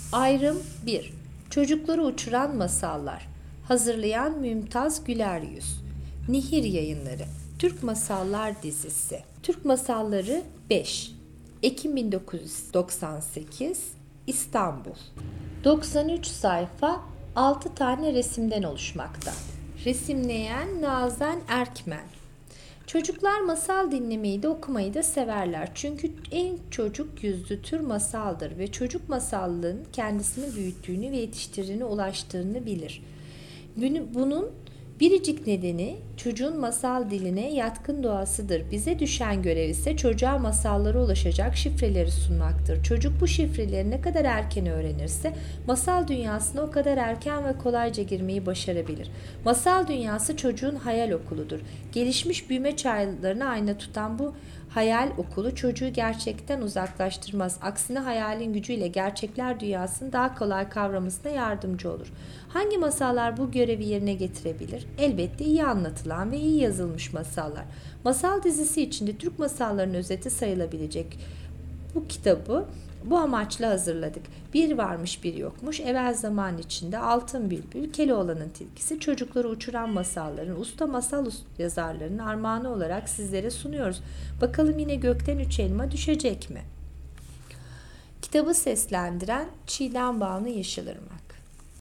Ayrım 1. Çocukları uçuran masallar. Hazırlayan Mümtaz Güler Yüz. Nihir Yayınları. Türk Masallar Dizisi. Türk Masalları 5. Ekim 1998. İstanbul. 93 sayfa 6 tane resimden oluşmakta. Resimleyen Nazen Erkmen. Çocuklar masal dinlemeyi de okumayı da severler. Çünkü en çocuk yüzlü tür masaldır ve çocuk masallığın kendisini büyüttüğünü ve yetiştirdiğine ulaştığını bilir. Bunun biricik nedeni çocuğun masal diline yatkın doğasıdır. Bize düşen görev ise çocuğa masallara ulaşacak şifreleri sunmaktır. Çocuk bu şifreleri ne kadar erken öğrenirse masal dünyasına o kadar erken ve kolayca girmeyi başarabilir. Masal dünyası çocuğun hayal okuludur. Gelişmiş büyüme çağlarını ayna tutan bu hayal okulu çocuğu gerçekten uzaklaştırmaz. Aksine hayalin gücüyle gerçekler dünyasını daha kolay kavramasına yardımcı olur. Hangi masallar bu görevi yerine getirebilir? Elbette iyi anlatılan ve iyi yazılmış masallar. Masal dizisi içinde Türk masallarının özeti sayılabilecek bu kitabı bu amaçla hazırladık. Bir varmış bir yokmuş, evvel zaman içinde Altın Bülbül, Keloğlan'ın tilkisi, çocukları uçuran masalların, usta masal yazarlarının armağanı olarak sizlere sunuyoruz. Bakalım yine gökten 3 elma düşecek mi? Kitabı seslendiren Çiğdem Banu Yeşilırmak.